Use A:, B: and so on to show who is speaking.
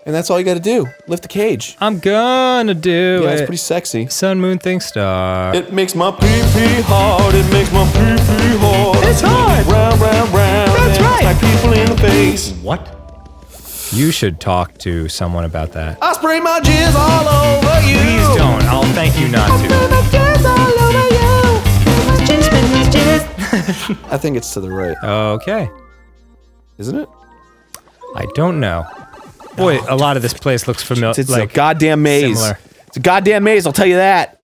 A: And that's all you gotta do. Lift the cage.
B: I'm gonna do it.
A: Yeah, it's pretty sexy.
B: Sun, moon, thing, star.
A: It makes my pee-pee hard. It makes my pee-pee hard.
B: It's hard.
A: Round, round, round.
B: That's
A: and
B: right.
A: Smack people in the face.
C: What?
B: You should talk to someone about that.
A: I spray my jizz all over you.
B: Please don't. I'll thank you not to.
A: I think it's to the right.
B: Okay.
A: Isn't it?
B: I don't know. Boy, a lot of this place looks familiar.
A: It's
B: like
A: a goddamn maze.
B: similar.
A: It's a goddamn maze, I'll tell you that.